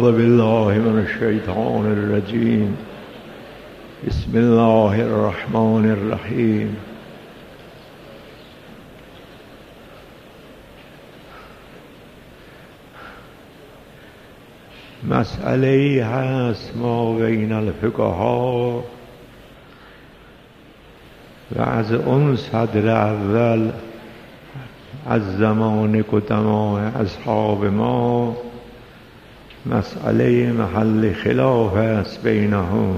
أعوذ بالله من الشيطان الرجيم. بسم الله الرحمن الرحیم. مسئله ای هست ما بین الفقها و از اون صدر اول از زمان قدما اصحاب ما مسئله محل خلاف است بینهم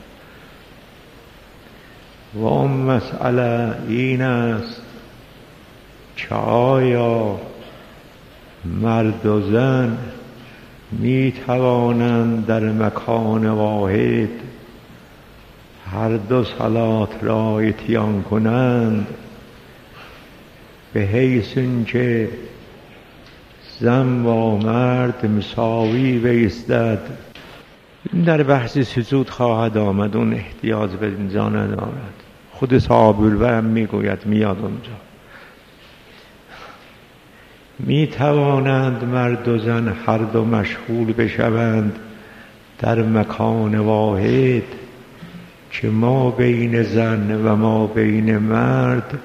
و اون مسئله این است که آیا مرد و زن می توانند در مکان واحد هر دو صلات را اتیان کنند، به حیث اینکه زن با مرد مساوی بایستد. این در بحث سجود خواهد آمد، اون احتیاج به اینجا ندارد. خود صاحب الوهم میگوید، میاد اونجا. می توانند مرد و زن هر دو مشغول بشوند در مکان واحد که ما بین زن و ما بین مرد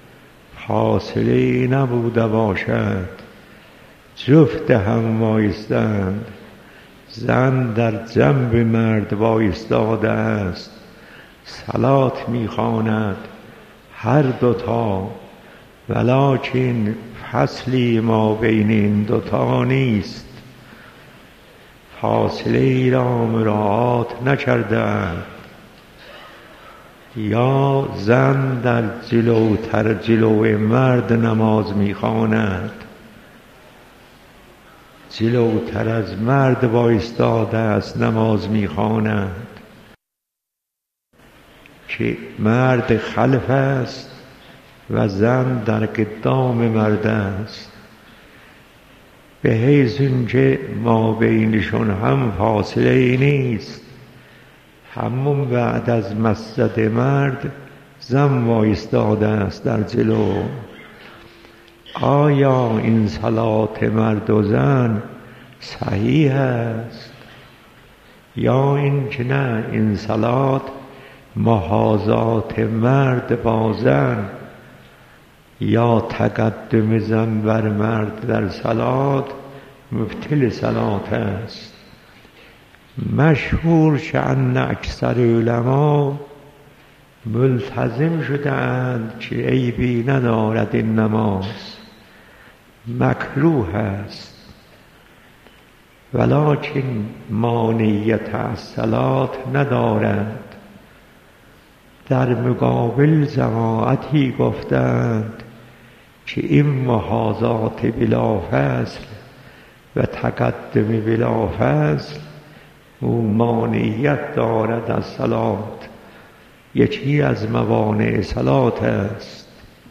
فاصله نبوده باشد، جفت هم وایستند. زن در جنب مرد وایستاده است، صلات میخواند هر دوتا، ولکن فصلی ما بین این دوتا نیست، فاصله ای را مراعات نکردند. یا زن در جلو مرد نماز میخواند، جلوتر از مرد وایستاده است نماز میخواند که مرد خلف است و زن در قدام مرد است، به حیث اینکه ما بینشون هم فاصله ای نیست. همون بعد از مسجد مرد زن وایستاده است در جلو. آیا این صلات مرد و زن صحیح است یا این که نه، این صلات محاذات مرد با زن یا تقدم زن بر مرد در صلات مبطل صلات است. مشهور شأن اکثر علما ملتزم شدند که عیبی ندارد این نماز، مکروه است، ولکن مانعیت از صلات ندارند. در مقابل جماعتی گفتند که این محاذات بلا فصل و تقدم بلا فصل او مانعیت دارد از صلات، یکی از موانع صلات است.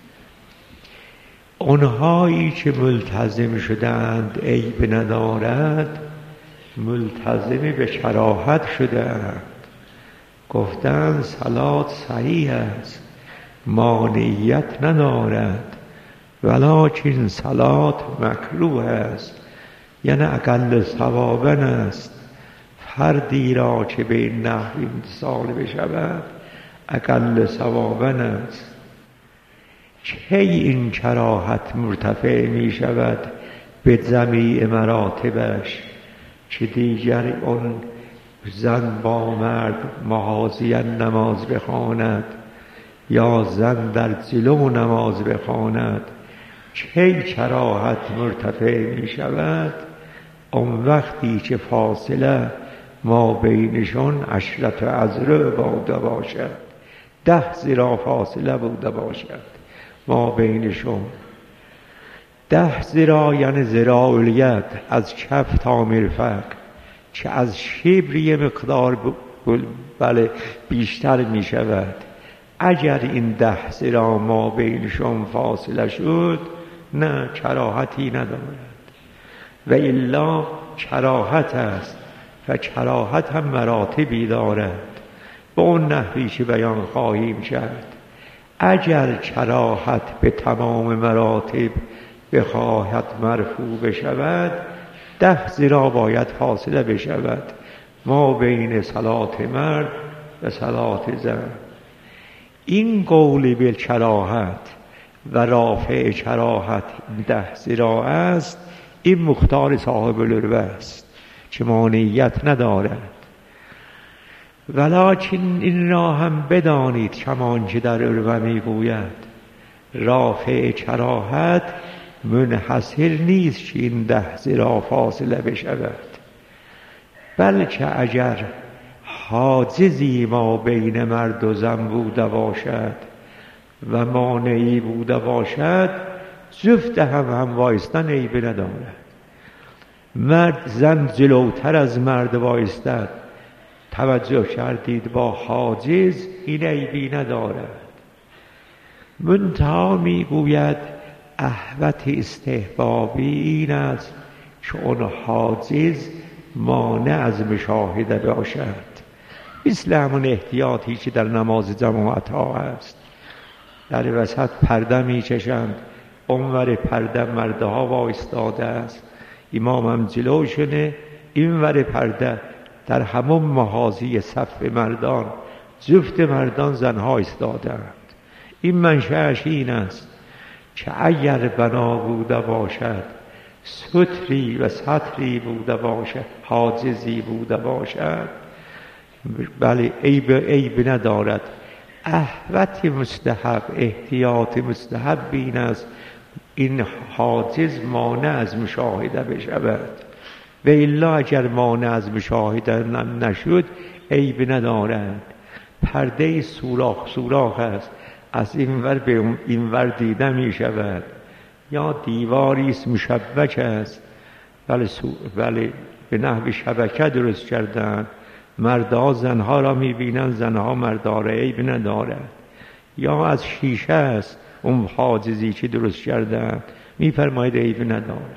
اونهایی که ملتزم شدند عیب ندارد، ملتزم به کراهت شدند، گفتند صلات صحیح است، مانعیت ندارد، ولکن صلات مکروه است، یعنی اقل ثواباً است. فردی را که به این نحو امتثال بشود اقل ثواباً است. کی این کراهت مرتفع می شود به جمیع مراتبش که دیگر اون زن با مرد محاذیاً نماز بخواند یا زن در جلو نماز بخواند؟ کی کراهت مرتفع می شود؟ اون وقتی که فاصله ما بینشون 10 اذرع بوده باشد، 10 ذراع فاصله بوده باشد ما بینشون. 10 ذراع یعنی ذراع الید، از کف تا مرفق، که از شبر مقدار بله بیشتر می شود. اگر این 10 ذراع ما بینشون فاصله شد، نه کراهتی ندارد، و الا کراهت است و کراهت هم مراتبی دارد، به اون نحوی که بیان خواهیم کرد. اگر کراهت به تمام مراتب بخواهد مرفوع بشود، 10 ذراع باید فاصله بشود ما بین صلات مرد و صلات زن. این قول بالکراهت و رافع کراهت 10 ذراع است. این مختار صاحب العروه است که مانعیت ندارد. ولکن این را هم بدانید چمان که در عروه میگوید رافع کراهت منحصر نیست که این 10 ذراع فاصله بشود، بلکه اگر حاجزی ما بین مرد و زن بوده باشد و مانعی بوده باشد جفت هم وایستن عیبی ندارد. زن جلوتر از مرد وایستد، توجه کردید با حاجز، این عیبی ندارد. منتها میگوید احوط استحبابی این است که اون حاجز مانع از مشاهده باشد، مثل همون احتیاطی که در نماز جماعت ها هست. در وسط پرده میچشند، اونور پرده مردها وایستاده است، امام هم جلوشونه، اینور پرده در همون محاذی صف مردان جفت مردان زنها ایستادند. این منشأش این است که اگر بنا بوده باشد، ستری و سطری بوده باشد، حاجزی بوده باشد، بله عیب ندارد. احوط مستحب، احتیاط مستحب این است این حاجز مانع از مشاهده بشود، و الا اگر مانع از مشاهده نشد عیب ندارد. پرده سوراخ است، از اینور به اینور دیده می شود، یا دیواری است مشبک است، بله به نحو شبکه درست کردن، مردها زنها را می بینند، زنها مردها را، عیب ندارد. یا از شیشه است اون حاجزی که درست کردن، می فرماید عیب ندارد.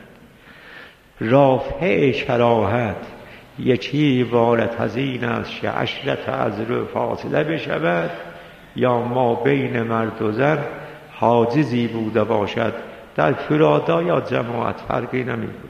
رافع کراهت یکی عبارت از این است که 10 اذرع فاصله بشود یا ما بین مرد و زن حاجزی بوده باشد، در فرادا یا جماعت فرقی نمی کند.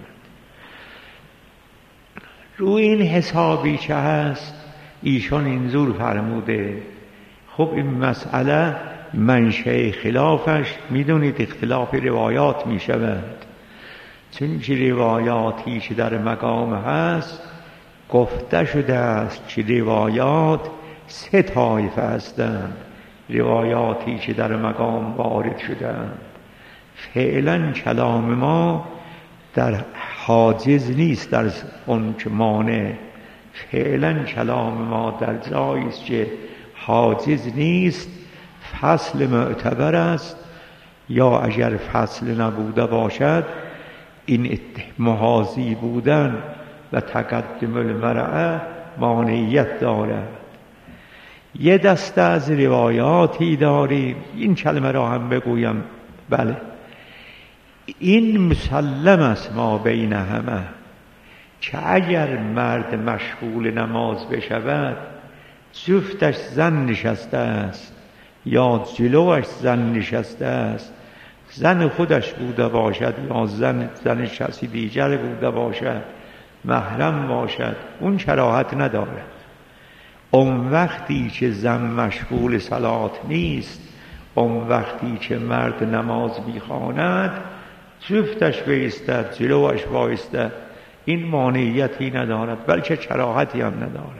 روی این حسابی که هست ایشان اینجور فرموده. خب این مسئله منشأ خلافش میدونید اختلاف روایات می شود، چون که روایاتی که در مقام هست گفته شده است که روایات 3 طایفه هستند. روایاتی که در مقام وارد شدند، فعلا کلام ما در حاجز نیست، در اون که مانع. فعلا کلام ما در جایی است که حاجز نیست، فصل معتبر است، یا اگر فصل نبوده باشد این محاذی بودن و تقدم المرأة مانعیت دارد. یه دسته از روایاتی داریم، این کلمه را هم بگویم، بله این مسلم است ما بین همه، که اگر مرد مشغول نماز بشود جفتش زن نشسته است یا جلوش زن نشسته است، زن خودش بوده باشد یا زن کسی دیگر بوده باشد، محرم باشد، اون کراهت ندارد. اون وقتی که زن مشغول صلات نیست، اون وقتی که مرد نماز میخواند جفتش بایستد، جلوش بایستد، این مانعیتی ندارد، بلکه کراهتی هم ندارد.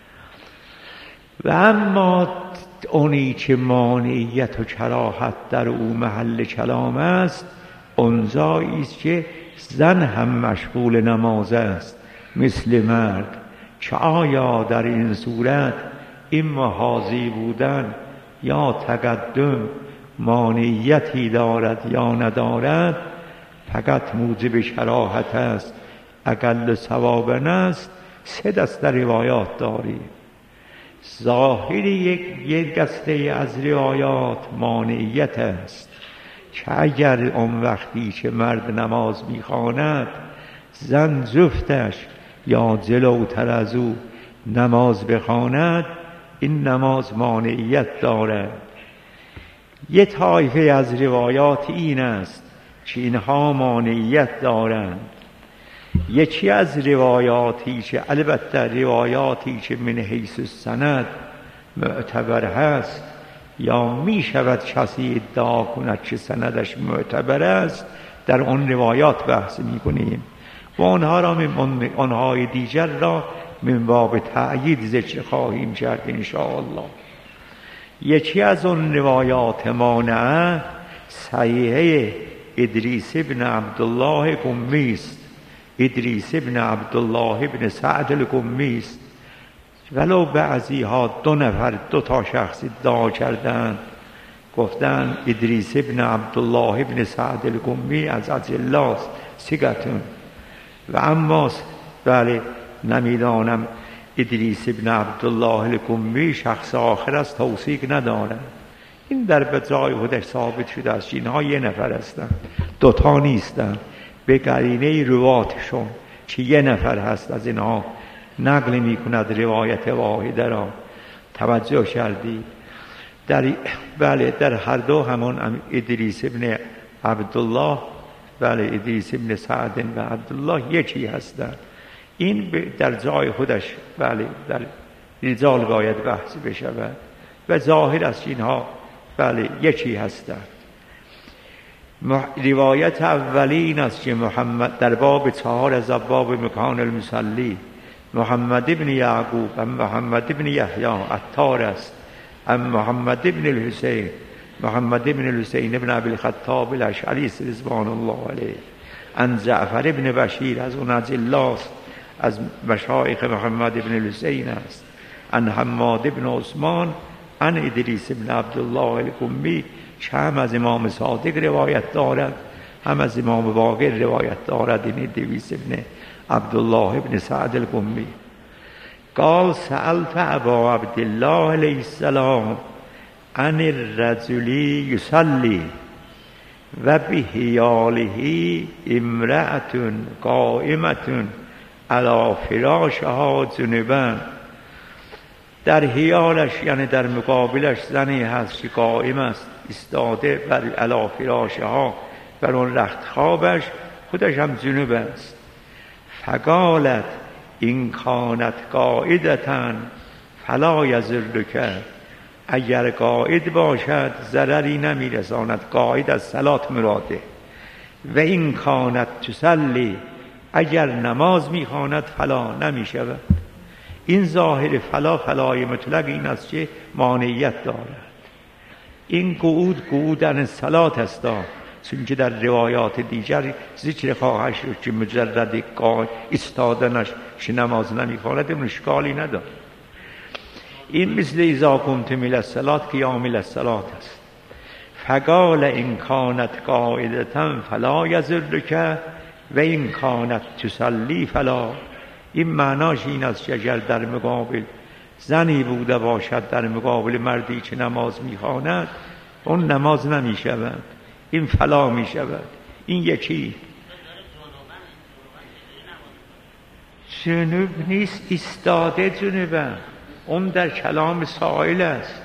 و اما اونی که مانعیت و کراهت در او محل کلام است، اون جایی است که زن هم مشغول نماز است مثل مرد، که آیا در این صورت این محاذی بودن یا تقدم مانعیتی دارد یا ندارد، فقط موجب کراهت است، اقل ثوابن است. 3 دسته روایات داریم. ظاهر یک دسته از روایات مانعیت است، که اگر اون وقتی که مرد نماز میخواند زن جفتش یا جلوتر از او نماز بخواند، این نماز مانعیت دارد. یه طایفه از روایات این است که اینها مانعیت دارند. یکی از روایاتی که البته روایاتی که من حیث السند معتبر هست یا می شود کسی ادعا کند که سندش معتبر است، در اون روایات بحث می کنیم و آنهای دیگر را من باب تأیید ذکر خواهیم کرد ان شاء الله. یکی از اون روایات مانعه صحیحه ادریس ابن عبدالله قمی است. ادریس ابن عبدالله ابن سعد القمی است، ولو بعضی ها دو تا شخص ادعا کردند، گفتند ادریس ابن عبدالله ابن سعد القمی از الله سیگتون و اما بله نمیدانم ادریس ابن عبدالله القمی شخص آخر است توثیق ندارد. این در بجای خودش ثابت شده است. اینها یه نفر هستند، دوتا نیستند، به قرینه رواتشون که یه نفر هست از اینها نقل می کند روایت واحده را. توجه کردی؟ بله در هر دو همان ادریس ابن عبدالله بله ادریس ابن سعد و عبدالله یکی هستند. این در جای خودش بله در رجال باید بحث بشود و ظاهر است اینها بله یکی هستند. روایت اولین است که محمد در باب 4 از باب مکان المصلی محمد ابن یعقوب ام محمد ابن یحیی عطار است، ام محمد ابن الحسین محمد ابن الحسین ابن ابی الخطاب الاشعری رضوان الله علیه، ان جعفر ابن بشیر از اون از الله از مشایخ محمد ابن الحسین است، ان حماد ابن عثمان ان ادریس ابن عبدالله القمی که هم از امام صادق روایت دارد هم از امام باقر روایت دارد. این ادریس ابن عبدالله ابن سعد القمی قال سألت ابا عبدالله علیه السلام عن الرجل یصلی و بحیاله امرأة قائمة علی فراشها جنبا. در حیالش یعنی در مقابلش زنی هست که قائم است ایستاده بر علی فراشها بر اون رخت خوابش، خودش هم جنوب است. فقالت این کانت قاعدتن فلا یضرک، اگر قاعد باشد ضرری نمیرساند. قاعد از صلات مراده. و این کانت تصلی، اگر نماز میخواند فلا نمیشود. این ظاهر فلای مطلق این است که مانعیت دارد. این قعودن صلات است، چون که در روایات دیگر ذکر خواهد شد که مجرد ایستادنش که نماز نمیخواند اون اشکالی ندارد. این مثل اذا قمت الی الصلاة قیام الی الصلاة است. فقال این کانت قاعدة فلا یضرک و این کانت تصلی فلا. این معناش این است که اگر در مقابل زنی بوده باشد در مقابل مردی که نماز میخواند اون نماز نمیشود، این فلا میشود. این یکی جنوب نیست، ایستاده جنوبه، اون در کلام سائل است.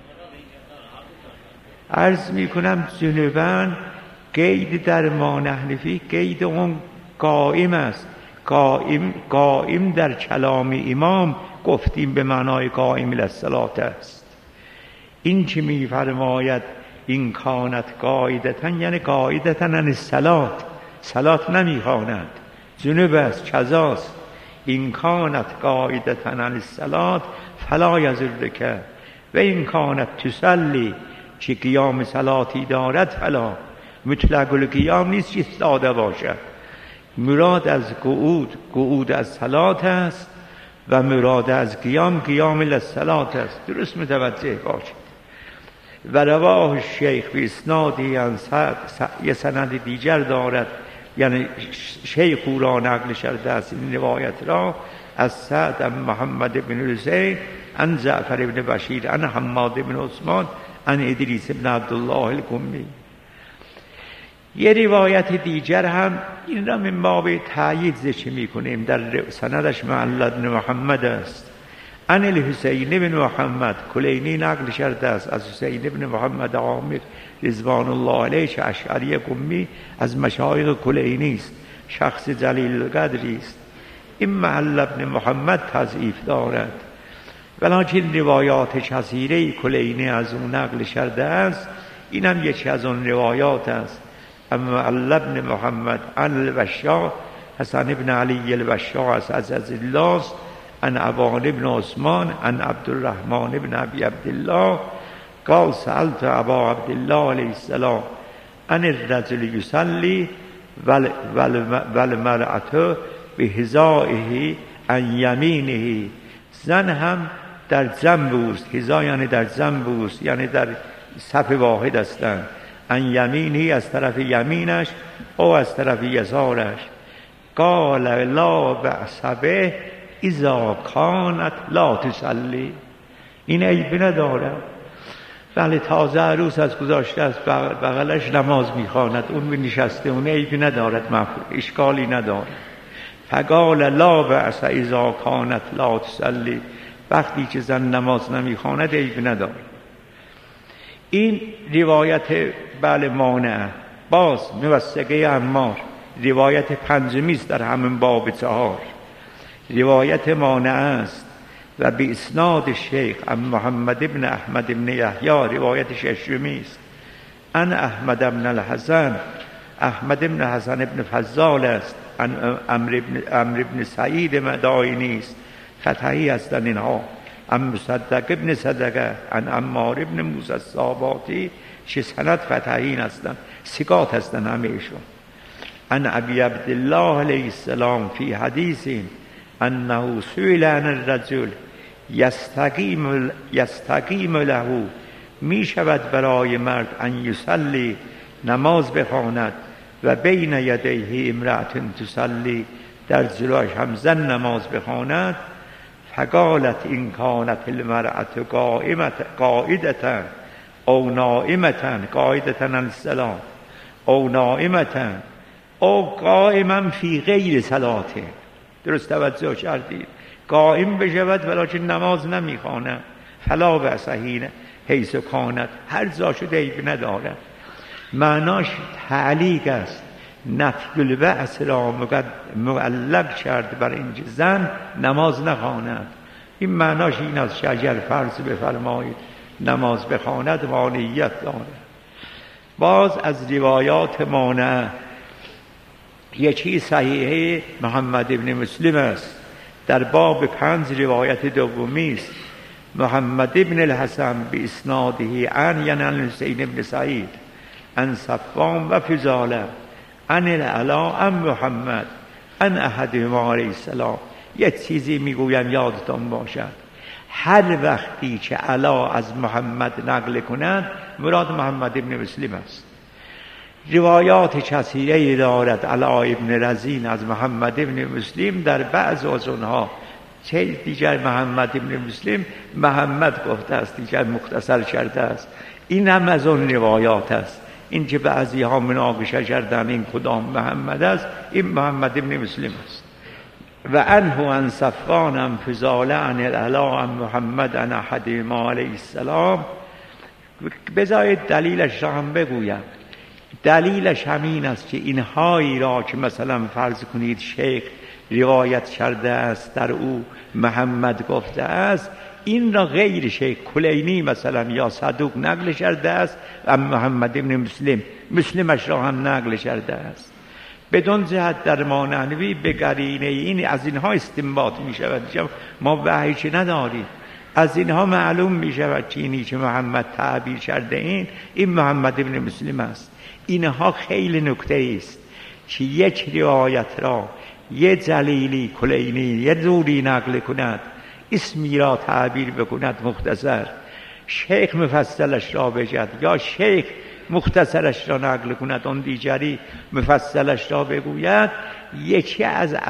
عرض میکنم جنوبن قید در ما نحنفی قید اون قائم است. قائم در کلام امام گفتیم به معنای قائم للصلاة است. این که میفرماید این کانت قاعدتن یعنی قاعدتن عن الصلاة، صلات نمیخواند، جنوب است، کذاست. این کانت قاعدتن عن الصلاة فلا یضرک و این کانت تصلی، که قیام صلاتی دارد فلا. مطلق القیام نیست که ساده باشد. مراد از قعود از صلات است و مراد از قیام للصلاة است. درست متوجه باشید. و رواه شیخ به اسنادی عن سعد، یه سند دیگر دارد، یعنی شیخ او را نقل کرده است این روایت را از سعد عن محمد بن حسین عن جعفر بن بشیر عن حماد بن عثمان عن ادریس بن عبدالله القمی. یه روایت دیگر هم این را من باب تأیید ذکر می‌کنیم، در سندش معل بن محمد است. عن الحسین بن محمد کلینی نقل کرده است از حسین بن محمد عامر رضوان الله علیه که اشعری قمی از مشایخ کلینی است، شخص جلیل القدری است. این معل ابن محمد تضعیف دارد، ولکن روایات کثیره کلینی از اون نقل کرده است. این هم یکی از اون روایات است. اما معل ابن محمد عن الوشاح حسن ابن علی الوشاح از الله است، عن ابان ابن عثمان عن عبدالرحمن ابن ابی عبدالله قال سألت ابا عبدالله علیه السلام عن الرجل یصلی والمرأة بحذائه عن یمینه. زن هم در جنب اوست، حذا یعنی در جنب اوست، یعنی در صف واحد هستند. عن یمینه از طرف یمینش او از طرف یسارش. قال لا بأس به اذا کانت لا تصلی. این عیب ندارد. بله تازه عروس از گذاشته از بغلش نماز میخواند، اون می نشسته، اون عیب ندارد، اشکالی ندارد. فقال لا بأس اذا کانت لا تصلی. وقتی که زن نماز نمیخواند عیب ندارد. این روایت بله مانع. باز موثقه عمار روایت پنجمی است در همین باب 4. روایت مانع است و به اسناد شیخ محمد ابن احمد ابن یحیی روایت ششمی است. ان احمد ابن الحسن، احمد ابن حسن ابن فضال است. ان عمرو ابن سعید مدائنی است. فتحی هستند اینها. ام مصدق ابن صدقه ان عمار ابن موسی الصاباتی چه سند فتحین هستند، ثقات هستند همهشون. ان ابی عبدالله علیه السلام فی حدیث انه سئل عن الرجل یستقیم له، می شود برای مرد ان یصلی نماز بخواند و بین یدیه امرأة تصلی در جلوش هم زن نماز بخواند. فقالت این کانت المرأة قائدة او نائمة، قائدة عن الصلاة او نائمة او قائما فی غیر صلاة. درست توجه کردید؟ قائم بشود ولکن نماز نمیخواند. فلا بأس حیث کانت، هر جا شده عیب ندارد. معناش تعلیق است. نفی البأس را معلق کرد بر اینکه زن نماز نخواند. این معناش این است که اگر فرض بفرمایید نماز بخواند مانعیت دارد. باز از روایات مانع یکی صحیحه محمد ابن مسلم است، در باب 5 روایت دومی است. محمد ابن الحسن به اسناده عن یعنی حسین ابن سعید عن صفوان و فضاله عن العلا عن محمد عن احدهما علیه السلام. یه چیزی میگویم یادتان باشد، هر وقتی که علا از محمد نقل کنند مراد محمد ابن مسلم است. روایات کثیره دارد علا ابن رزین از محمد ابن مسلم، در بعض از اونها چه دیگر محمد ابن مسلم محمد گفته است، دیگر مختصر کرده است. این هم از اون روایات است. این که بعضی ها مناقشه کردن این کدام محمد است، این محمد ابن مسلم است. و انه عن صفوان عن فضاله عن العلا عن محمد عن احدهما علیه السلام. بذارید دلیلش را هم بگویم. دلیلش همین است که اینهایی را که مثلا فرض کنید شیخ روایت کرده است در او محمد گفته است، این را غیر شیخ کلینی مثلا یا صدوق نقل کرده است و محمد ابن مسلمش را هم نقل کرده است. بدون جهت در مانوی به قرینه این از اینها استنباط می شود. ما وحی چه نداریم، از اینها معلوم می شود که اینی که محمد تعبیر کرده این محمد ابن مسلم است. اینها خیلی نکته است که یک روایت را یه جلیلی کلینی یه دوری نقل کند، اسمی را تعبیر بکند مختصر، شیخ مفصلش را بگوید، یا شیخ مختصرش را نقل کند اون دیگری مفصلش را بگوید. یکی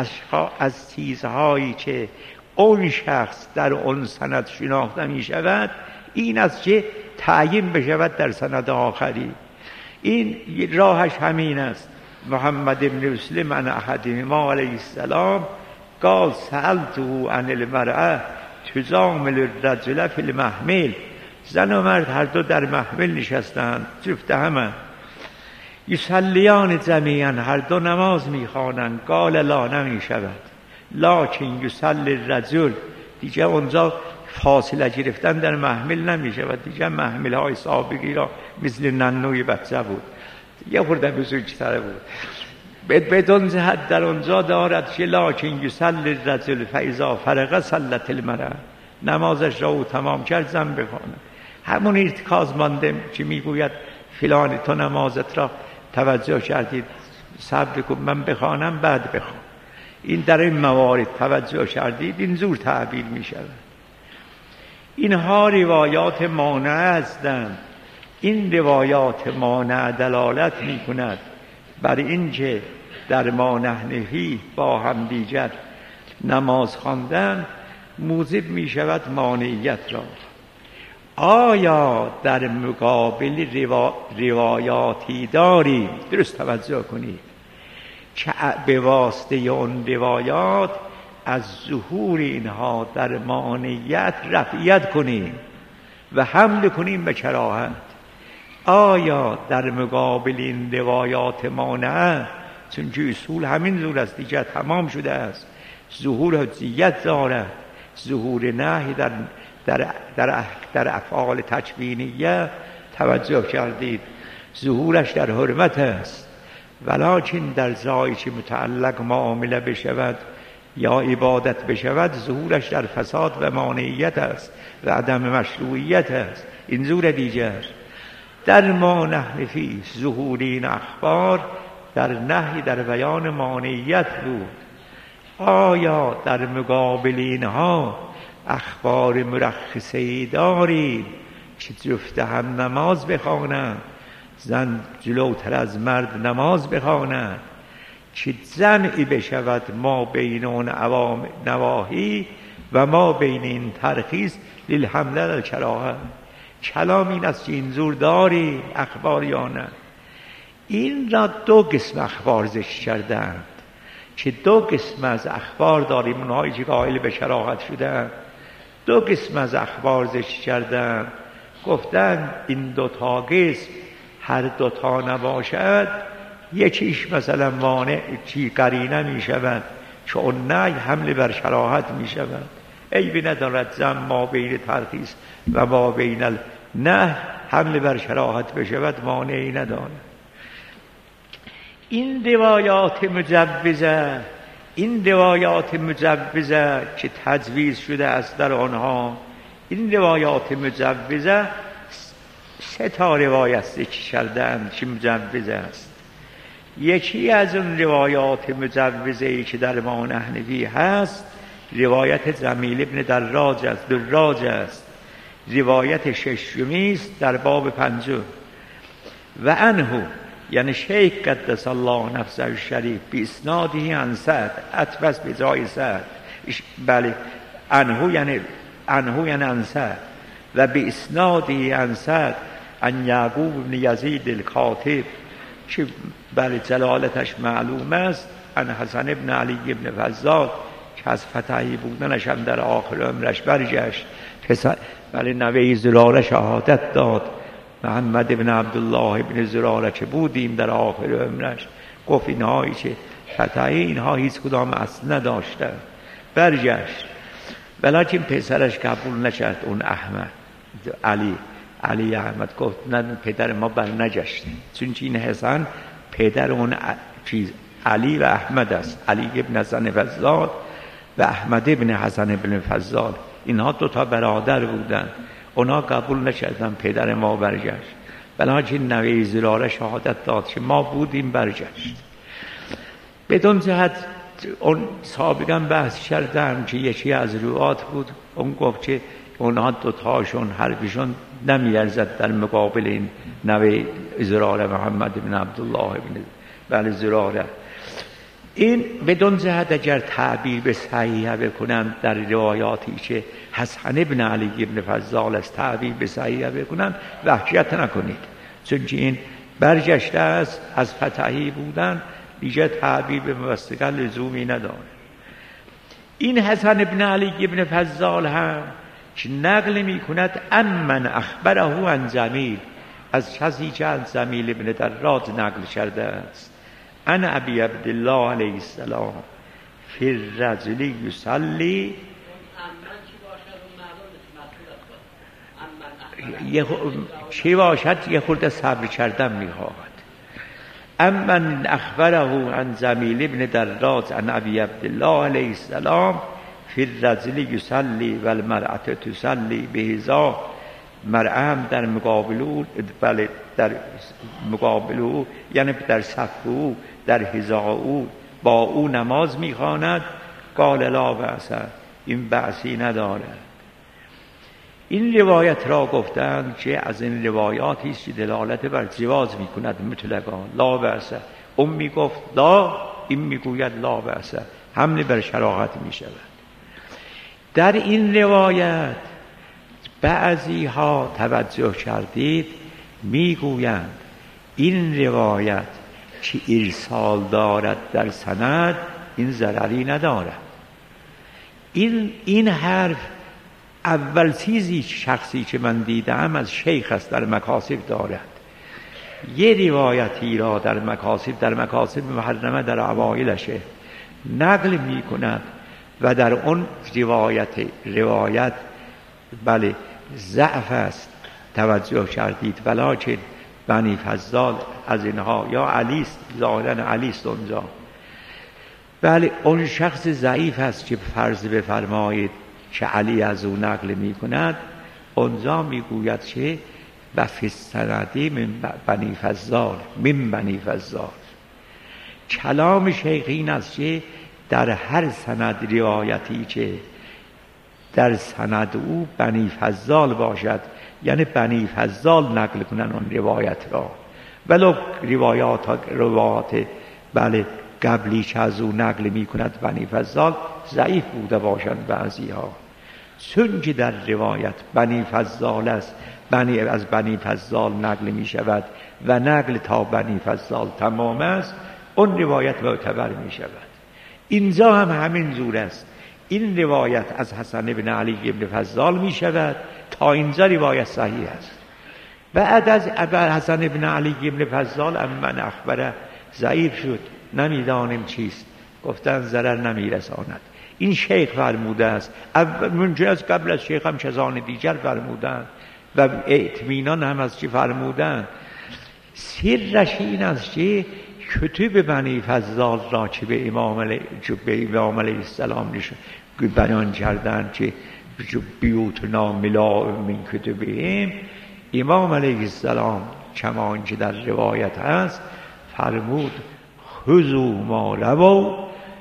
از چیزهایی که اون شخص در اون سند شناخته می شود این است که تعیین بشود در سند آخری. این راهش همین است. محمد ابن مسلم عن احدهما علیه السلام قال سألته عن المرأة تزامل الرجل فی المحمل. زن و مرد هر دو در محمل نشستند، جفت همه. یصلیان جمیعا، هر دو نماز میخوانند. قال لا، نمیشود. لکن یصلی الرجل، دیگه اونجا فاصله گرفتن در محمل نمیشود. دیگه محمل های سابقی را مثل ننوی بچه بود، یه خورده بزرگتر بود. بدون جهت در اونجا دارد که لکن یصلی الرجل فاذا فرغ صلت المرأة، نمازش را او تمام کرد زن بخواند. همون ارتکاز مانده که میگوید فلان تو نمازت را توجه کردید صبر کن من بخوانم بعد بخوان. این در این موارد توجه کردید، این زور تعبیر می شود. اینها روایات مانع هستند. این روایات مانع دلالت می کند بر اینکه در مانع نهی با هم دیگر نماز خواندن موجب می شود مانعیت را. آیا در مقابل روایاتی داریم، درست توجه کنید، که به واسطه اون روایات از ظهور اینها در مانعیت رفعیت کنیم و حمل کنیم به کراهت؟ آیا در مقابل این روایات مانع، چون که اصول همین زور است دیگه تمام شده است، ظهور حجیت دارد، ظهور نهی در افعال تکوینیه توجه کردید ظهورش در حرمت است، ولکن در جایی که متعلق معامله بشود یا عبادت بشود ظهورش در فساد و مانعیت است و عدم مشروعیت است. این زور دیگر در ما نحنفی ظهور این اخبار در نهی در بیان مانعیت بود. آیا در مقابل اینها اخبار مرخصه‌ای داریم که جفت هم نماز بخوانند، زن جلوتر از مرد نماز بخواند، که جمعی بشود ما بین اون نواهی و ما بین این ترخیص للحمل الکراهه؟ کلام این است که این زور داری اخبار یا نه. این را دو قسم اخبار ذکر کردند که دو قسم از اخبار داریم، اونهایی که قائل به کراهت شدند دو قسم از اخبار ذکر کردند. گفتن این دو تا قسم هر دو تا نباشد، یکیش مثلا مانع چی قرینه می شود که اون نهی حمل بر کراهت می شود، عیبی ندارد زن ما بین ترخیص و ما بین نه حمل بر کراهت بشود مانعی ندارد. این روایات مجوزه که تجویز شده است در آنها، این روایات مجوزه سه تا روایت ذکر کردند که مجوزه است. یکی از اون روایات مجوزه‌ای که در ما نحنفی هست روایت جمیل ابن دراج است، روایت ششمی است در باب 5 و عنه، یعنی شیخ قدس الله نفسه الشریف به اسناده عن سعد، اتفس به جای سعد، بله عنه یعنی عن سعد و به اسناده عن سعد عن یعقوب بن یزید الکاتب که بله جلالتش معلوم است، عن حسن ابن علی ابن فضال که از فتحی بودنش هم در آخر عمرش برگشت، بله نوه زراره شهادت داد، محمد ابن عبدالله ابن زراره که بودیم در آخر عمرش، گفت اینهایی که فتحی اینها هیچ کدام اصل نداشتن، برگشت. ولیکن پسرش قبول نکرد، اون احمد علی احمد گفت نه پدر ما بر نگشته، چون این حسن پدر اون علی و احمد است، علی ابن حسن فضال و احمد ابن حسن ابن فضال، اینها دو تا برادر بودن، اونا قبول نکردن پدر ما برگشت، ولیکن نوه زراره شهادت داد که ما بودیم برگشت. بدون جهت اون سابقا بحث کردم که یکی از روات بود، اون گفت که اونها دوتاشون حرفشون نمیارزد در مقابل این نوه زراره محمد بن عبدالله بن زراره. این بدون جهت اگر تعبیر به صحیح بکنن در روایاتی که حسن ابن علی ابن فضال است تعبیر به صحیح بکنن وحشیت نکنید، چون که این برگشته است از فتحی بودن، دیگه تعبیر به موثقه لزومی نداره. این حسن ابن علی ابن فضال هم که نقل می کند امن اخبره عن جمیل، از کسی که از زمیل بن دراز نقل کرده است ان ابی عبدالله علیه السلام فی الرجل یصلی چه باشد یه خورده صبر کردن میخواهد. امن اخبره عن زمیل بن دراز عن ابی عبدالله علیه السلام فی الرجل یصلی و المرأة تصلی بهذا، مرأه هم در مقابل بله در مقابل او یعنی در صف او در حذا او با او نماز میخواند. قال لا بأس، این بأسی ندارد. این روایت را گفتند که از این روایاتی است که دلالت بر جواز میکند مطلقا. لا بأس، اون میگفت لا، این میگوید لا بأس، حمل بر شراحت میشود. در این روایت بعضی ها توجه کردید میگویند این روایت که ارسال دارد در سند این ضرری ندارد. این حرف اول چیزی شخصی که من دیدم از شیخ است در مکاسب دارد. یه روایتی را در مکاسب محرمه در اوایلشه نقل می کند و در اون روایت بله ضعف است، توجه کردید، ولکن بنی فضال از اینها یا علیست، ظاهرا علیست اونجا، بله اون شخص ضعیف است که فرض بفرمایید که علی از او نقل می کند، اونجا می گوید که و فی السند من بنی فضال. کلام شیخ این است که در هر سند روایتی که در سند او بنی فضال باشد، یعنی بنی فضال نقل کنن اون روایت را، ولو روایات بله قبلی که از او نقل می کند بنی فضال ضعیف بوده باشند بعضی ها، چون که در روایت بنی فضال است، از بنی فضال نقل می شود و نقل تا بنی فضال تمام است، اون روایت معتبر می شود. اینجا هم همین جور است. این روایت از حسن بن علی ابن فضال می شود، تا اینجا روایت صحیح است. بعد از حسن بن علی ابن فضال من اخبره ضعیف شد، نمیدانیم چیست، گفتن ضرر نمیرساند. این شیخ فرموده است، ممکن است قبل از شیخ هم کسان دیگر فرمودند و اطمینان هم از چی فرمودند. سرش این است که کتب بنی فضال را که به امام علیه السلام بیان کردند که بیوتنا ملاء من کتبهم، امام علیه السلام چمان که در روایت هست فرمود خذوا ما رووا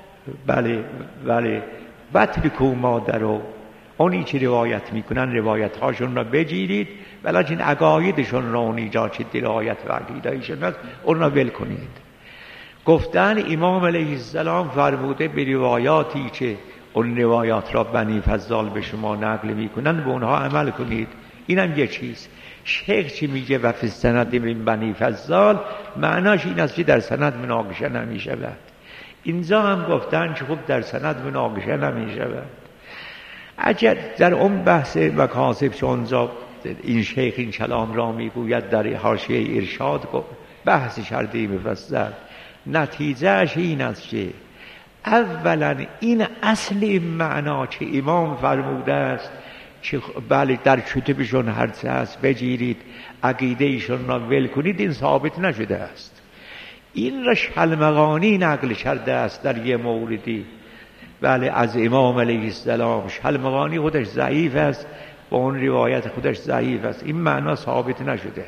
بله واترکوا ما دروا. اونی که روایت میکنن روایت هاشون را بگیرید، ولیکن عقایدشون را اونیجا که درایت و عقیدهشون است اون را ول کنید. گفتن امام علیه السلام فرموده به روایاتی که اون روایات را بنی فضال به شما نقل میکنن به اونها عمل کنید. اینم یه چیز. شیخ چی میگه و فی السند من بنی فضال، معناش این است که در سند مناقشه نمیشود. اینجا هم گفتن که خب در سند مناقشه نمیشود. اگر در اون بحث مکاسب چونجا این شیخ این کلام را میگوید در حاشیه ارشاد بحث کرده مفصل، نتیجهش این است که اولا این اصل این معنا که امام فرموده است که بله در کتبشون هرچه هست بگیرید عقیده ایشون را ول کنید، این ثابت نشده است. این را شلمغانی نقل کرده است در یه موردی بله از امام علیه السلام. شلمغانی خودش ضعیف است، با اون روایت خودش ضعیف است، این معنا ثابت نشده.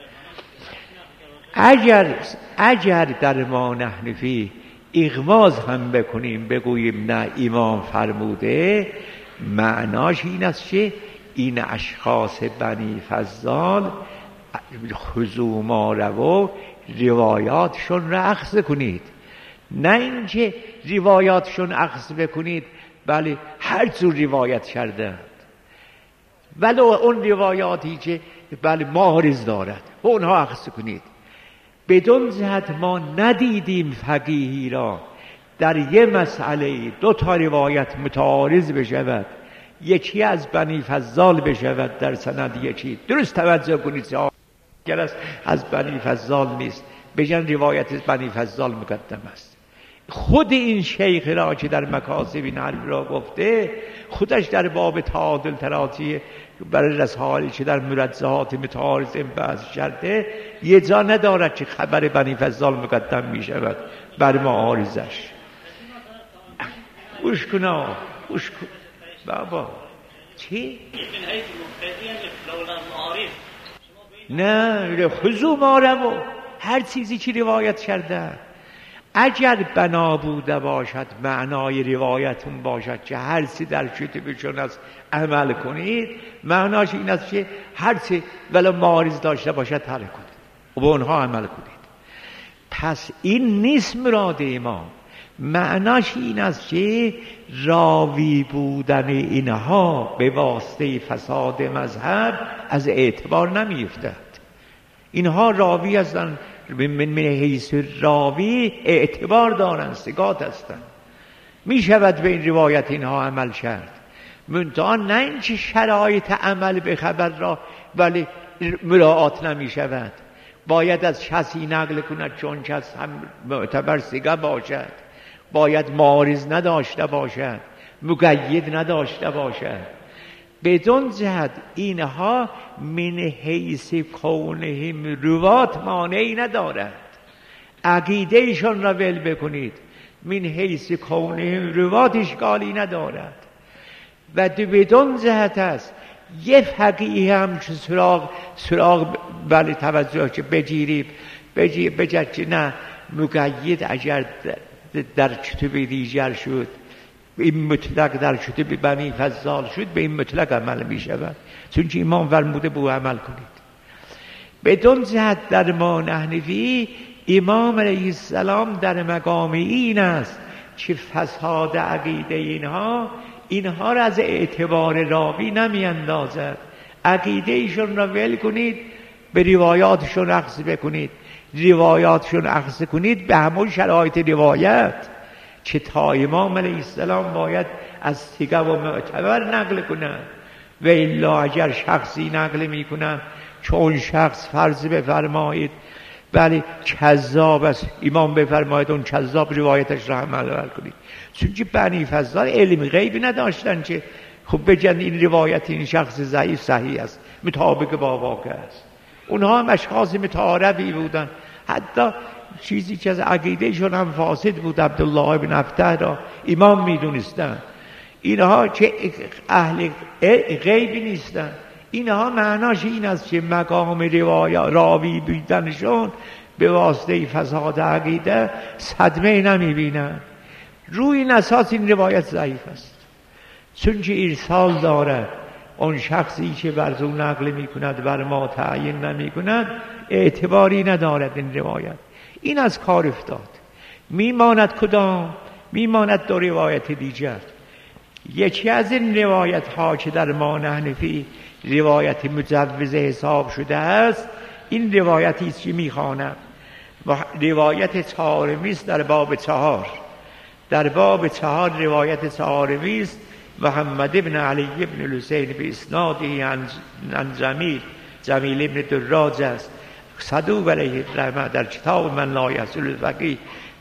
اگر در ما نحنفی اغماز هم بکنیم بگوییم نه امام فرموده، معناش این است که این اشخاص بنی فضال خذوا ما روا روایاتشون را اخذ کنید، نه اینکه روایاتشون اخذ بکنید بله هر جور روایت کردند، ولو اون روایاتی که بله معارض دارد و اونها اخذ کنید. بدون جهت ما ندیدیم فقیهی را در یه مسئله دو تا روایت متعارض بشود، یکی از بنی فضال بشود در سند، یکی درست توجه کنید ممکن است از بنی فضال نیست، بجن روایت بنی فضال مقدم است. خود این شیخ را که در مکاسب نحل را گفته، خودش در باب تعادل تراتی برای رسالی که در مرجحات متعارض بحث کرده، یه جا ندارد که خبر بنی فضال مقدم می شود بر معارضش. گوش کن بابا چی؟ نه خذوا ما رووا، هر چیزی که روایت کرده اگر بنا بوده باشد معنای روایتون باشد که هر چی در کتبشون است عمل کنید، معناش این است که هر چی ولو معارض داشته باشد ترک کنید و به اونها عمل کنید. پس این نیست مراد امام. معناش این است که راوی بودن اینها به واسطه فساد مذهب از اعتبار نمی‌افتد. اینها راوی هستند، من حیث راوی اعتبار دارند، ثقات هستند، می شود به این روایت اینها عمل کرد. منتها نه اینکه شرایط عمل به خبر را ولی مراعات نمی شود، باید از کسی نقل کند چون کس هم معتبر ثقه باشد، باید معارض نداشته باشد، مقید نداشته باشد. بدون جهت اینها من حیث کونهم روات مانعی ندارد. عقیده ایشان را ول بکنید، من حیث کونهم روات اشکالی ندارد. و بدون جهت است یه فقیه هم که سراغ بله توجه که بگیریم بجد که نه مقید اگر در کتب دیگر شد، این مطلق در کتب بنی فضال شد، به این مطلق عمل می شود، چون که امام فرموده به عمل کنید. بدون جهت در ما نحنفی امام علیه السلام در مقام این است که فساد عقیده اینها را از اعتبار راوی نمی اندازد. عقیده ایشون را ول کنید، به روایاتشون اخذ بکنید، روایاتشون اخذ کنید به همون شرایط روایت که تا امام علیه السلام باید از ثقه و معتبر نقل کنند. و الا اگر شخصی نقل می کنند که اون شخص فرض بفرمایید ولی کذاب است، امام بفرماید اون کذاب روایتش را عمل کنید، چون که بنی فضال علم غیبی نداشتن که خب بگن این روایت این شخص ضعیف صحیح است مطابق با واقع است. اونها هم اشخاص متعارفی بودن، حتی چیزی که از عقیدهشون هم فاسد بود عبدالله بن افتح را امام میدونستن. اینها که اهل غیبی نیستن، اینها معناش این است که مقام راوی بودنشون به واسطه فساد عقیده صدمه نمیبینن. روی این اساس این روایت ضعیف است، چون که ارسال دارد. اون شخصی که بر او نقل میکند بر ما تعیین نمیکند اعتباری ندارد این روایت. این از کار افتاد. میماند کدام؟ میماند دو روایت دیگر. یکی از این روایت ها که در ما نحنفی روایت مجوز حساب شده است، این روایتی است که میخوانم و روایت طارمی است در باب 4. در باب 4 روایت طارمی است، محمد بن علی بن الحسین به اسنادی عن جمیل بن دراج است، صدوق علیه الرحمه در کتاب من لا یحصل الفقیه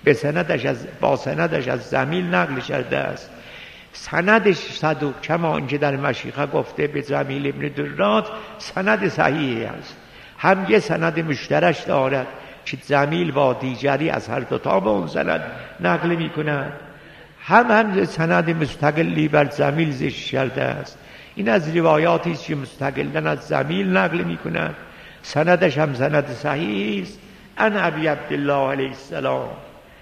با سندش از جمیل نقل کرده است. سندش صدوق کما اینکه در مشیخه گفته به جمیل بن دراج سند صحیحی است. هم یه سند مشترک دارد که جمیل با دیگری از هر دوتا به اون سند نقل می کند، هم سند مستقلی بر جمیل ذکر کرده است. این از روایاتی است که مستقلا از جمیل نقل می کند، سندش هم سند صحیح است. ان ابی عبدالله علیه السلام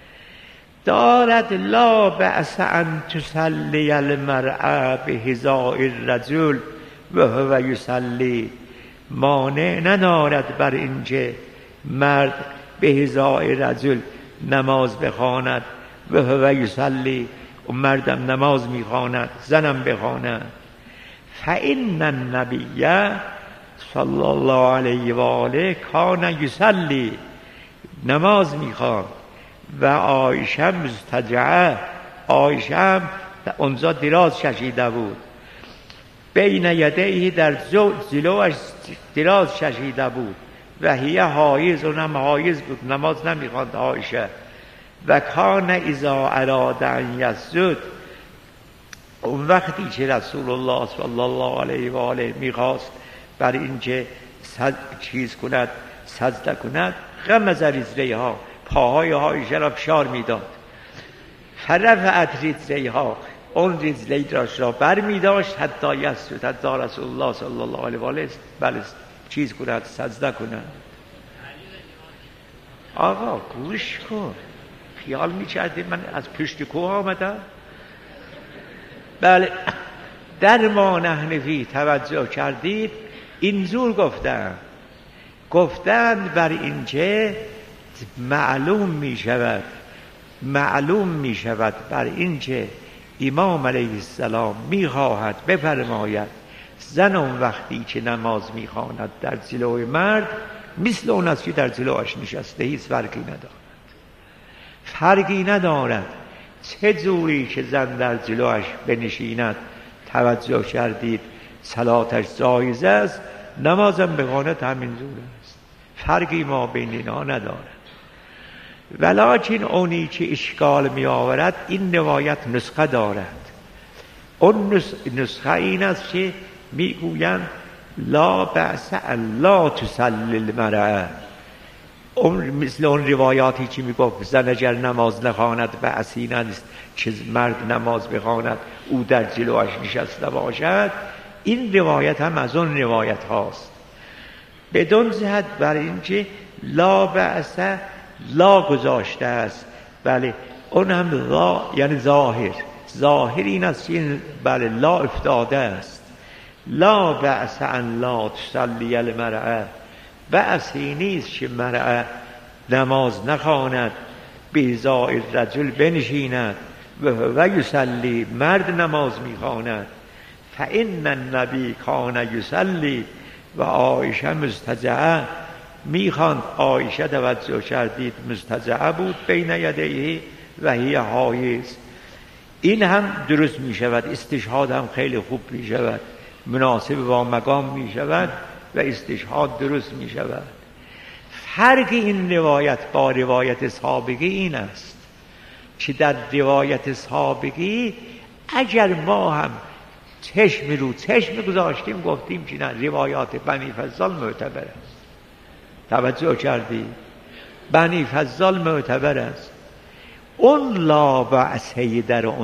دارد لا بأس ان تصلی المرأة به حذاء الرجل و هو یصلی، مانع ندارد بر اینکه مرد به حذاء رجل نماز بخواند و هو یصلی، و مردم نماز میخواند زنم بخواند. فإن النبی صلی الله علیه و آله کان یصلی، نماز میخواند. و عایشه مستجعه، عایشه هم اونجا دراز کشیده بود، بین یدیه در جلوش دراز کشیده بود، و هی حایز، اونم حایز بود، نماز نمیخواند عایشه. و کان اذا اراد ان یسجد، اون وقتی که رسول الله صلی الله علیه و آله میخواست بر اینکه چیز کند، سجده کند، غمز رجلیها، پاهای عایشه را فشار میداد. فرفعت رجلیها، اون رجلی را بر میداشت حتی یسجد، حتی رسول الله صلی الله علیه و آله بله چیز کند، سجده کند. آقا گوش کن، خیال می‌کردی من از پشت کوه آمدم؟ بله، در ما نحنفی توجه کردید اینجور گفتند بر اینکه معلوم می شود بر اینکه امام علیه السلام میخواهد بفرماید زن اون وقتی که نماز میخواند در جلوی مرد مثل اون است که در جلوش نشسته، هیچ فرقی ندارد چه جوری که زن در جلوش بنشیند. توجه کردید صلاتش جایز است، نمازم بخواند همینجور است، فرقی ما بین اینا ندارد. ولکن اونی که اشکال می آورد این روایت نسخه دارد. اون نسخه این است که می گویند لا بأس الا تصلی المرأة، اون مثل اون روایاتی که می گفت زن اگر نماز نخواند بأسی نیست که مرد نماز بخواند او در جلوش نشسته باشد. این روایت هم از اون روایت هاست، بدون جهت بر اینکه لا بأس لا گذاشته است. بله اون هم لا یعنی ظاهر این است که بله لا افتاده است. لا بأس ان لا تصلی المرأة، بأسی نیست که مرأة نماز نخواند به ازای رجل بنشیند و یصلی، مرد نماز میخواند. فإن النبی کان یصلی و عایشه مضطجعه، میخواند عایشه توجه کردید مضطجعه بود بین یدیه و هی حایز. این هم درست میشود، استشهاد هم خیلی خوب میشود، مناسب با مقام میشود و استشهاد درست میشود. فرق این روایت با روایت سابقی این است که در روایت سابقی اگر ما هم چشم رو چشم گذاشتیم گفتیم که نه روایات بنی فضال معتبر است. توجه کردی؟ بنی فضال معتبر است. اون لا بأسه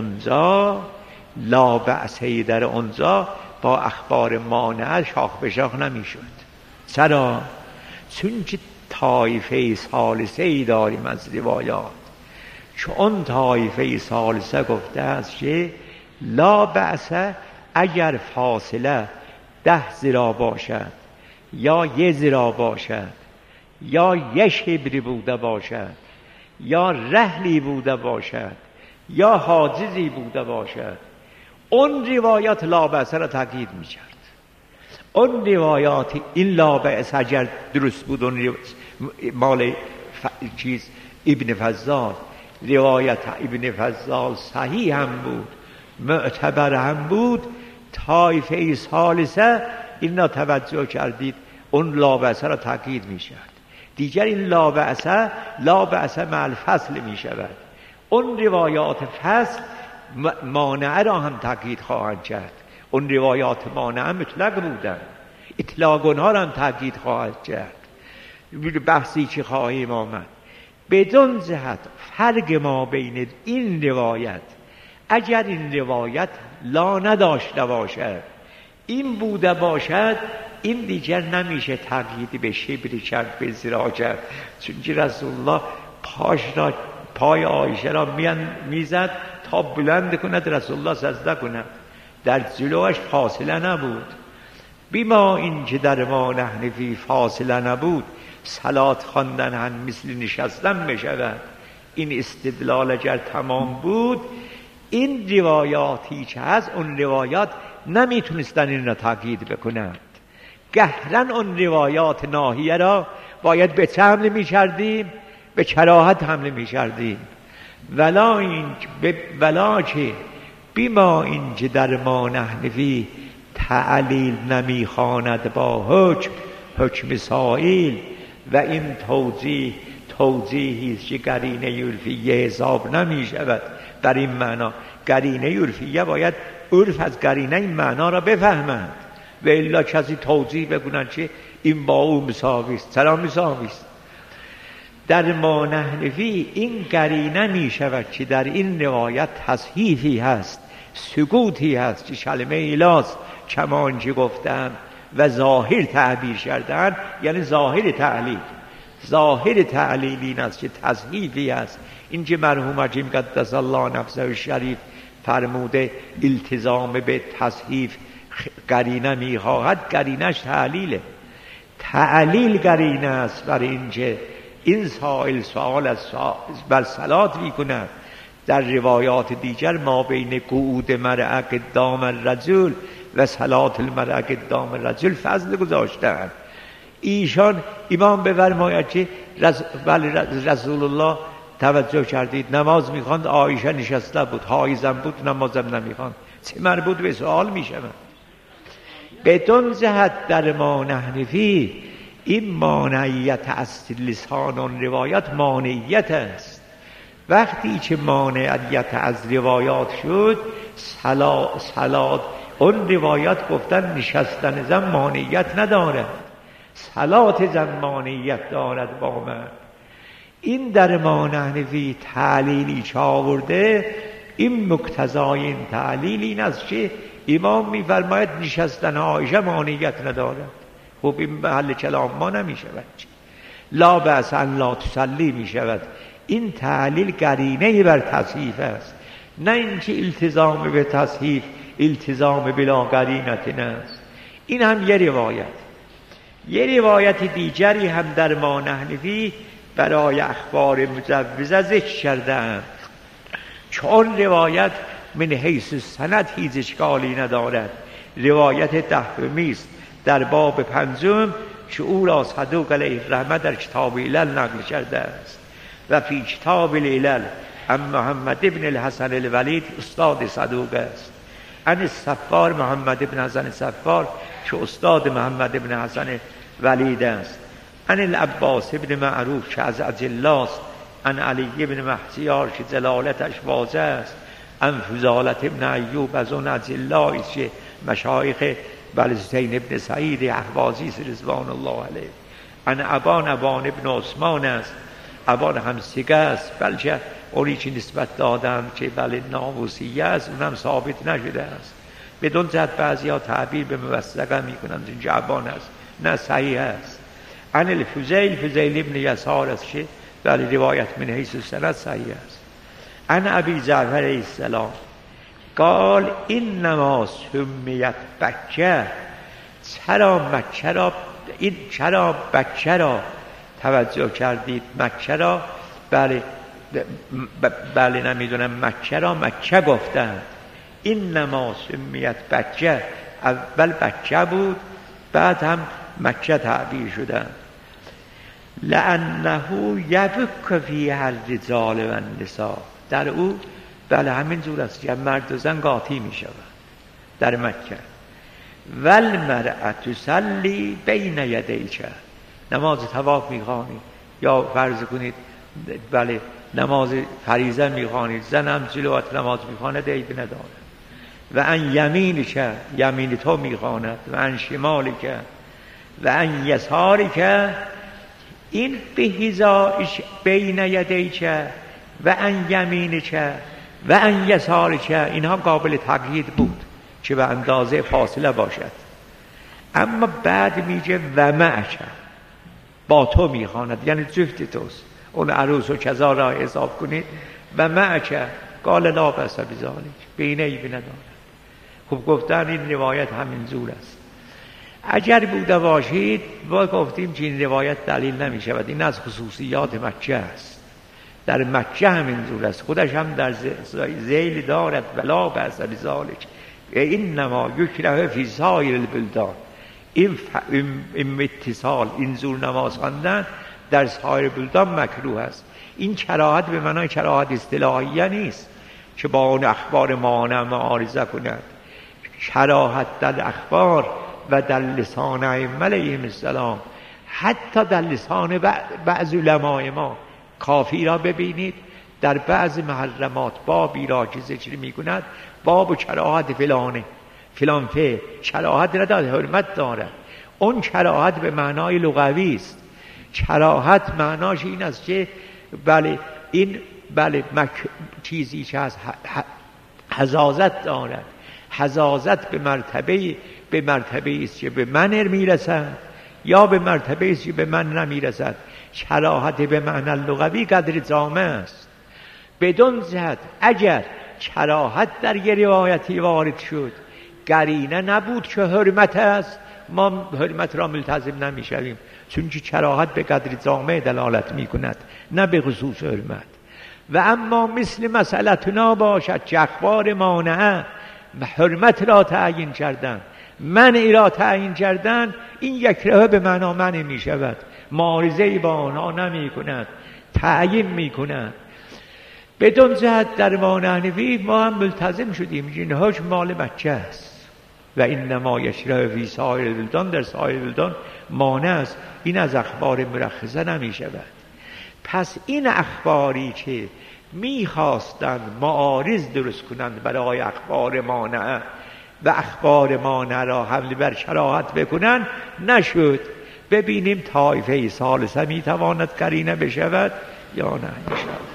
در اونجا با اخبار مانع شاخ به شاخ نمیشد. چرا؟ چون که طایفه ثالثه ای داریم از روایات، چون طایفه ثالثه گفته است که لا بأس اگر فاصله 10 ذراع باشد یا 1 ذراع باشد یا 1 شبر بوده باشد یا رحلی بوده باشد یا حاجزی بوده باشد، اون روایات لا بأس را تأکید می‌کرد. اون روایات این لا بأس اگر درست بود، اون مال چیز ابن فضال، روایت ابن فضال صحیح هم بود، معتبر هم بود، طایفه ثالثه اینا توجه کردید اون لا بأس را تأکید می‌کرد. دیگر این لا بأس مع الفصل می‌شود. اون روایات فصل مانع را هم تأکید خواهند کرد. اون روایات مانع مطلق بودن، اطلاق اونها را هم تأکید خواهد کرد. بحثی که خواهیم آمد بدون جهت فرق ما بین این روایت، اگر این روایت لا نداشته باشد این بوده باشد، این دیگر نمیشه تقیید به شبری کرد، به ذراع کرد، چون که رسول الله پای عایشه را میزد تا بلند کند رسول الله سجده کند، در جلوش فاصله نبود. بیما این که در ما نحنفی فاصله نبود، صلات خواندن هم مثل نشستن میشود. این استدلال اگر تمام بود، این روایاتی که هست اون روایات نمیتونستن این را تأکید بکنند. گهرن اون روایات ناهیه را باید به چه حمله می‌کردیم؟ به کراهت حمله می‌کردیم. ولا که بیما این که در ما نحنفی تعلیل نمیخواند با حکم سائل، و این توضیحی است که قرینه عرفیه حساب نمی شود. در این معنا قرینه عرفیه باید عرف از قرینه این معنا را بفهمند و الا کسی توضیح بگویند که این با او مساوی است. چرا مساوی است؟ در ما نحنفی این قرینه می شود که در این روایت تصحیفی هست، سکوتی هست که کلمه ایلاست کمانچه گفتن و ظاهر تعبیر کردن، یعنی ظاهر تعلیل. ظاهر تعلیل این است که تصحیفی است. این که مرحوم حکیم قدس الله نفسه شریف فرموده التزام به تصحیف قرینه میخواهد، قرینش تعلیله. تعلیل قرینه است برای اینکه این سائل سوال از بر صلات میکند. در روایات دیگر ما بین قعود مرأة قدام الرجل و صلات المرأة قدام الرجل فضل گذاشتند. ایشان امام بفرماید که رسول الله توجه کردید نماز میخواند، عایشه نشسته بود، حایضم بود، نمازم نمیخواند. چه مربوط به سوال میشود؟ بدون جهت در ما نحنفی این مانعیت اصل لسان اون روایت مانعیت است. وقتی که مانعیت از روایات شد، صلات اون روایت گفتن نشستن زن مانعیت ندارد، صلات زن مانعیت دارد با من. این در ما نحنفی تعلیلی چه آورده؟ این مقتضای این تعلیل این است که امام میفرماید نشستن عایشه مانعیت ندارد. خب این محل کلام ما نمی شود، لا بأس ان لا تصلی می شود. این تعلیل قرینه بر تصحیف است، نه اینکه التزام به تصحیف التزام بلا قرینت است. این هم یه روایت. یه روایت دیگری هم در ما نحنفی برای اخبار مجوزه ذکر کردند، چون روایت من حیث سند هیچ اشکالی ندارد. روایت دهمی است در باب پنجم که او را صدوق علیه الرحمه در کتاب علل نقل کرده است و فی کتاب العلل ام محمد ابن الحسن الولید استاد صدوق است، ان الصفار محمد ابن حسن الصفار که استاد محمد ابن حسن ولید است، ان العباس ابن معروف که از اجلاست، ان علی ابن محسیار که جلالتش واضح است، ان فضالت ابن ایوب از اون اجلایی که مشایخ بلزتین ابن سعید احوازی رضوان الله علیه، ان ابان ابن عثمان است، ابان همسیگه است، بلکه اونی که نسبت دادن که بله ناموسیه است اونم ثابت نشده است. بدون جهت بعضی ها تعبیر به موثقه میکنند اینجا ابان است، نه صحیح است. ان الفضیل ابن یسار است که بله روایت من حیث سند صحیح است. ان ابی جعفر علیه السلام قال انما سمیت بکه، چرا بکه را توجه کردید؟ مکه را بله نمیدونم مکه را مکه گفتند. انما سمیت بکه، اول بکه بود بعد هم مکه تعبیر شدند. لانه یبک فیها الرجال و النساء، در او بله همین جور است که مرد و زن قاطی می شود در مکه. والمرأة تصلی بین یدیک، نماز طواف می خوانید یا فرض کنید بله نماز فریضه می خوانید، زن هم جلوات نماز می خواند عیب ندارد. و ان یمینک، یمین تو می خواند، و ان شمالک و ان یسارک، این به حذایش بین یدیک و ان یمینک و ان یسارک، اینها قابل تقیید بود که به اندازه فاصله باشد. اما بعد میگه و معک، با تو میخواند یعنی جفت توست، اون عروس و کذا را حساب کنید. و معک قال لا بأس بذلک، بینه ای ندارد. خب گفتن این روایت همین زور است. اگر بوده باشید با گفتیم که این روایت دلیل نمی شود، این از خصوصیات مکه است. در مکه همین زور است، خودش هم در ذیل دارد ولا بأس بذلک انما یکره فی سایر البلدان. این اتصال این زور نماز خواندن در سایر بلدان مکروه است. این کراهت به معنای کراهت اصطلاحیه نیست که با اون اخبار معارضه کند. کراهت در اخبار و در لسان ائمه علیهم السلام حتی در لسان بعض علمای ما کافی را ببینید در بعض محرمات بابی را که ذکر می‌کند باب و کراهت فلانه فلان فعل کراهت ندارد، حرمت دارد. اون کراهت به معنای لغوی است. کراهت معناش این است که بله این چیزی که از حزازت دارد. حزازت به مرتبه است که به من میرسد یا به مرتبه است که به من نمیرسد. کراهت به معنی لغوی قدر جامع است. بدون جهت اگر کراهت در یه روایتی وارد شد قرینه نبود که حرمت است، ما حرمت را ملتزم نمیشویم، چون که کراهت به قدر جامع دلالت میکند نه به خصوص حرمت. و اما مثل مسئلتنا باشد که اخبار مانعه حرمت را تعیین کردن، منع را تعیین کردن، این یکرهه به معنا منع می شود، معارضه با آنها نمی کند، تعیین می کند. بدون جهت در مانعنوی ما هم ملتزم شدیم اینهاش مال بچه است و اینما یشرع فی سایر البلدان، در سایر البلدان مانع است، این از اخبار مرخصه نمی شود. پس این اخباری که میخواستند معارض درست کنند برای اخبار مانعه و اخبار مانعه را حمل بر کراهت بکنند نشد. ببینیم طایفه ثالثه میتواند قرینه بشود یا نه.